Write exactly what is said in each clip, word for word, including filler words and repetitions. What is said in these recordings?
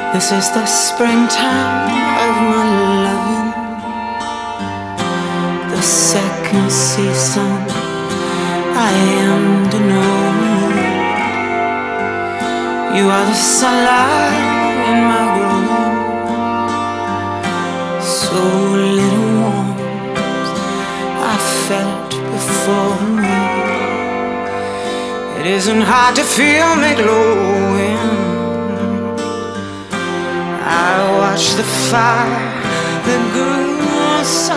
This is the springtime of my loving, the second season I am to know. You are the sunlight in my growing, so little warmth I felt before me. It isn't hard to feel me glowing. I watched the fire that grew so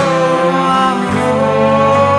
low.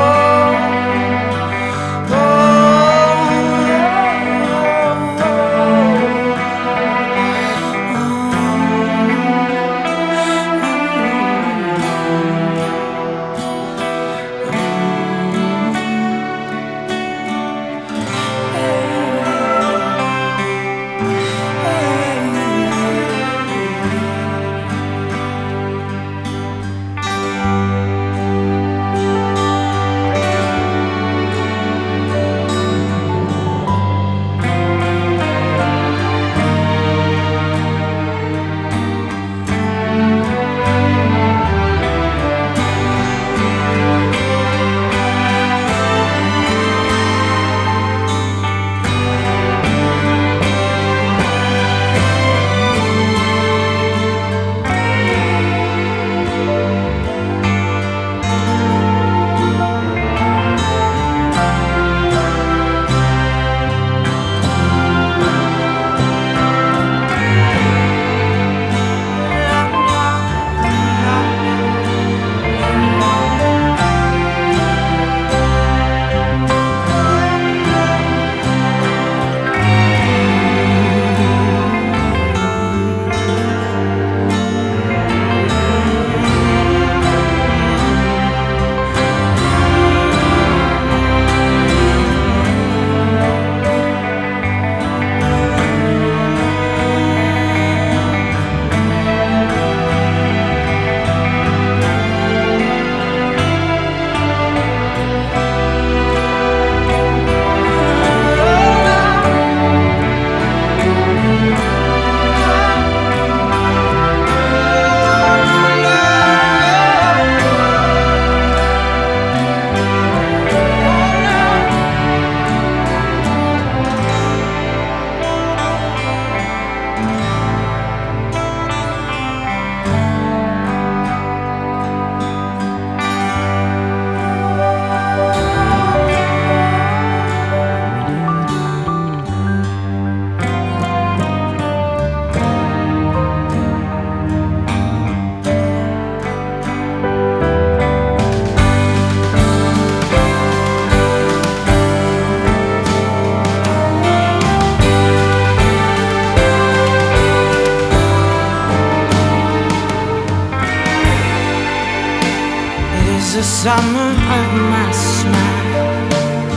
The summer of my smile,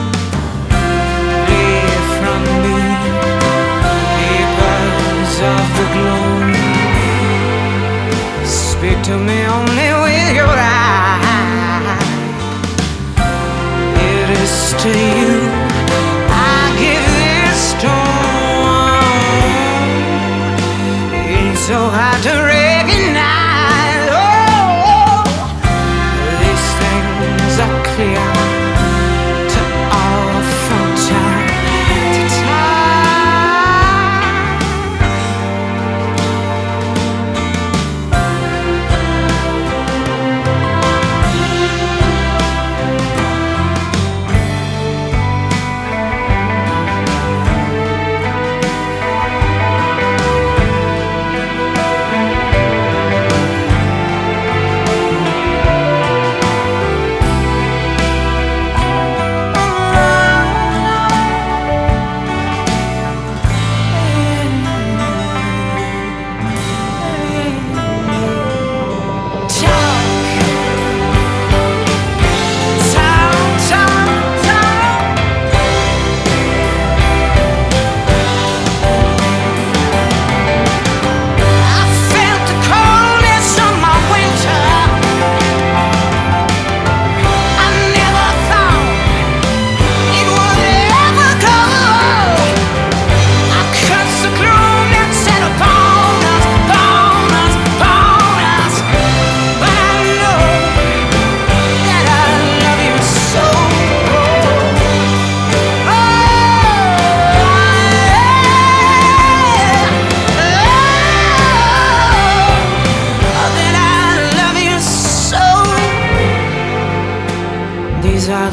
flee from me, papers of the gloom. Speak to me only with your eyes. It is to you I give this tone. It's so hard to recognize. Clear to all from time to time.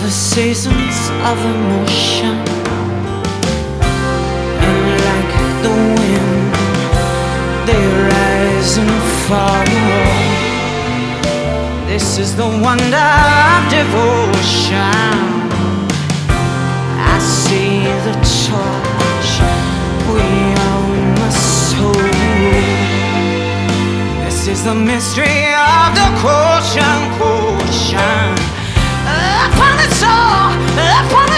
the seasons of emotion, and like the wind, they rise and fall. This is the wonder of devotion. I see the torch, we own the soul. This is the mystery of the quotient, quotient. Upon the soul, upon